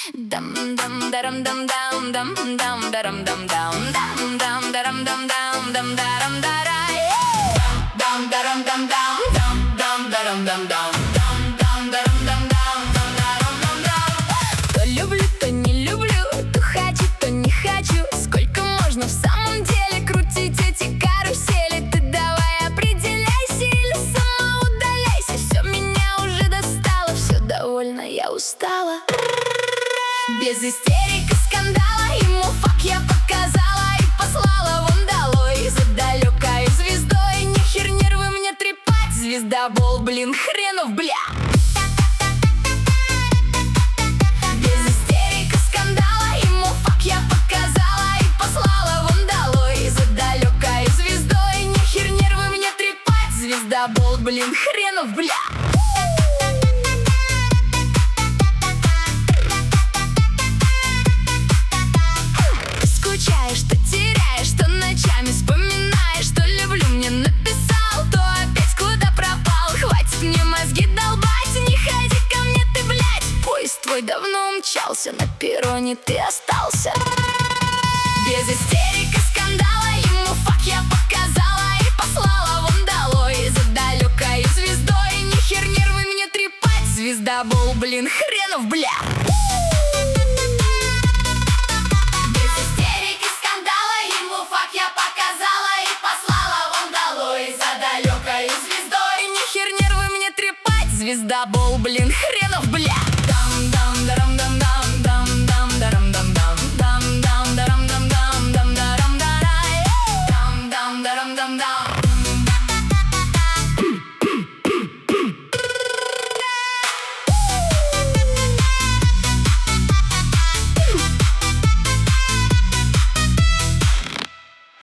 Дам дам дарам дам дам дам дам дарам дам дам дам дам дарам дам дам дам дарам дарай дам дарам дам дам дам дам дарам дам дам дам дам дарам дам дам дам дарам дам дам. То люблю, то не люблю, то хочу, то не хочу. Сколько можно в самом деле крутить эти карусели? Ты давай определяйся или сама удаляйся. Все меня уже достало, все довольно, я устала. Без истерик и скандала ему фак я показала и послала вон долой за далекой звездой. Нехер нервы мне трепать, звездобол, блин, хренов, бля. Без истерик и скандала ему фак я показала и послала вон долой за далекой звездой. Нехер нервы мне трепать, звездобол, блин, хренов, бля. Что теряешь, что ночами вспоминаешь, что люблю, мне написал, то опять куда пропал. Хватит мне мозги долбать, не ходи ко мне ты, блядь. Поезд твой давно умчался, на перроне ты остался. Без истерик и скандала ему фак я показала и послала вон долой за далекой звездой. Нехер нервы мне трепать, звездобол, блин, хренов, бля. Звездобол.